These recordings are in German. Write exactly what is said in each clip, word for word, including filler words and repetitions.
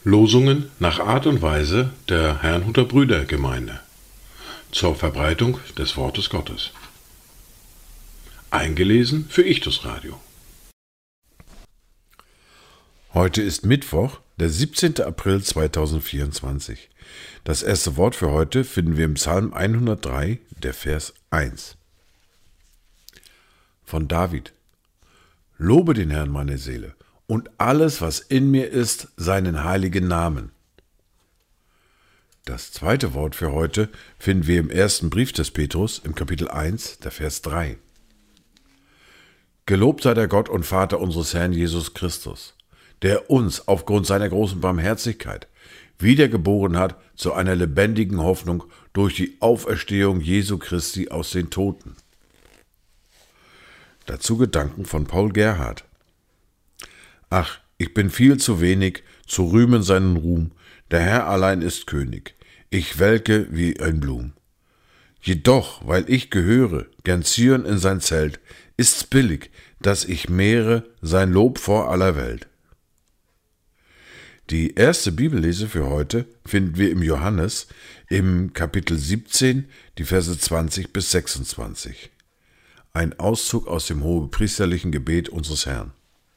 Losungen nach Art und Weise der Herrnhuter Brüdergemeinde zur Verbreitung des Wortes Gottes. Eingelesen für Ichtus Radio. Heute ist Mittwoch, der siebzehnte April zweitausendvierundzwanzig. Das erste Wort für heute finden wir im Psalm hundertdrei, der Vers eins. Von David. Lobe den Herrn, meine Seele, und alles, was in mir ist, seinen heiligen Namen. Das zweite Wort für heute finden wir im ersten Brief des Petrus, im Kapitel eins, der Vers drei. Gelobt sei der Gott und Vater unseres Herrn Jesus Christus, der uns aufgrund seiner großen Barmherzigkeit wiedergeboren hat zu einer lebendigen Hoffnung durch die Auferstehung Jesu Christi aus den Toten. Dazu Gedanken von Paul Gerhardt. Ach, ich bin viel zu wenig, zu rühmen seinen Ruhm, der Herr allein ist König, ich welke wie ein Blum. Jedoch, weil ich gehöre, gern Zion in sein Zelt, ist's billig, dass ich mehre sein Lob vor aller Welt. Die erste Bibellese für heute finden wir im Johannes im Kapitel siebzehn, die Verse zwanzig bis sechsundzwanzig. Ein Auszug aus dem hohepriesterlichen Gebet unseres Herrn.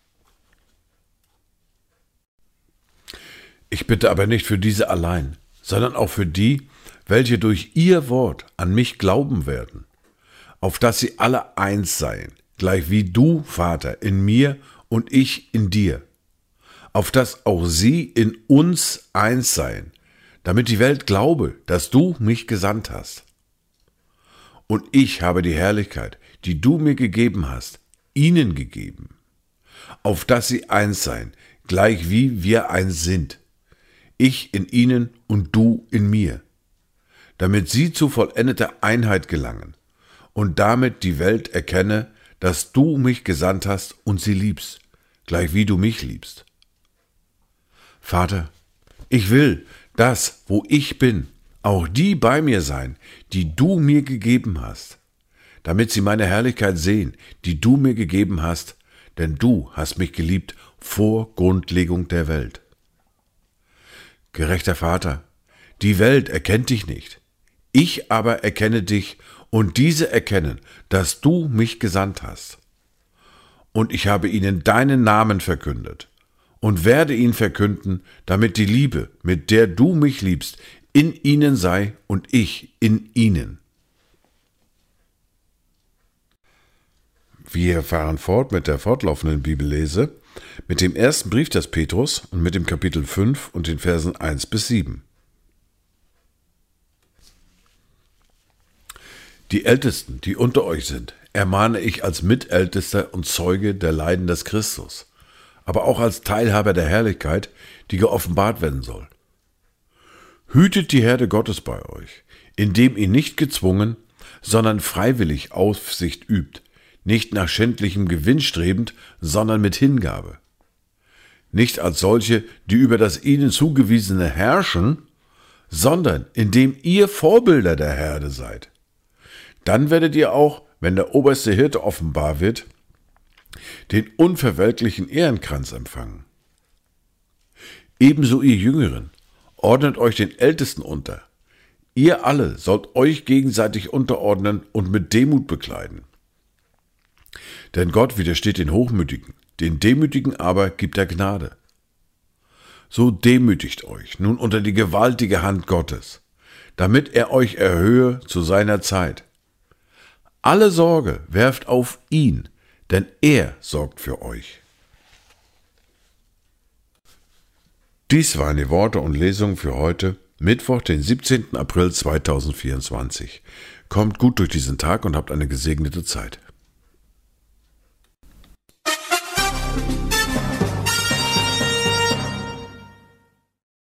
Ich bitte aber nicht für diese allein, sondern auch für die, welche durch ihr Wort an mich glauben werden, auf dass sie alle eins seien, gleich wie du, Vater, in mir und ich in dir, auf dass auch sie in uns eins seien, damit die Welt glaube, dass du mich gesandt hast. Und ich habe die Herrlichkeit, die du mir gegeben hast, ihnen gegeben, auf dass sie eins seien, gleich wie wir eins sind, ich in ihnen und du in mir, damit sie zu vollendeter Einheit gelangen und damit die Welt erkenne, dass du mich gesandt hast und sie liebst, gleich wie du mich liebst. Vater, ich will, dass, wo ich bin, auch die bei mir sein, die du mir gegeben hast, damit sie meine Herrlichkeit sehen, die du mir gegeben hast, denn du hast mich geliebt vor Grundlegung der Welt. Gerechter Vater, die Welt erkennt dich nicht, ich aber erkenne dich und diese erkennen, dass du mich gesandt hast. Und ich habe ihnen deinen Namen verkündet und werde ihn verkünden, damit die Liebe, mit der du mich liebst, in ihnen sei und ich in ihnen. Wir fahren fort mit der fortlaufenden Bibellese, mit dem ersten Brief des Petrus und mit dem Kapitel fünf und den Versen eins bis sieben. Die Ältesten, die unter euch sind, ermahne ich als Mitältester und Zeuge der Leiden des Christus, aber auch als Teilhaber der Herrlichkeit, die geoffenbart werden soll. Hütet die Herde Gottes bei euch, indem ihr nicht gezwungen, sondern freiwillig Aufsicht übt, nicht nach schändlichem Gewinn strebend, sondern mit Hingabe. Nicht als solche, die über das ihnen zugewiesene herrschen, sondern indem ihr Vorbilder der Herde seid. Dann werdet ihr auch, wenn der oberste Hirte offenbar wird, den unverwelklichen Ehrenkranz empfangen. Ebenso ihr Jüngeren, ordnet euch den Ältesten unter. Ihr alle sollt euch gegenseitig unterordnen und mit Demut bekleiden. Denn Gott widersteht den Hochmütigen, den Demütigen aber gibt er Gnade. So demütigt euch nun unter die gewaltige Hand Gottes, damit er euch erhöhe zu seiner Zeit. Alle Sorge werft auf ihn, denn er sorgt für euch. Dies waren die Worte und Lesungen für heute, Mittwoch, den siebzehnten April zweitausendvierundzwanzig. Kommt gut durch diesen Tag und habt eine gesegnete Zeit.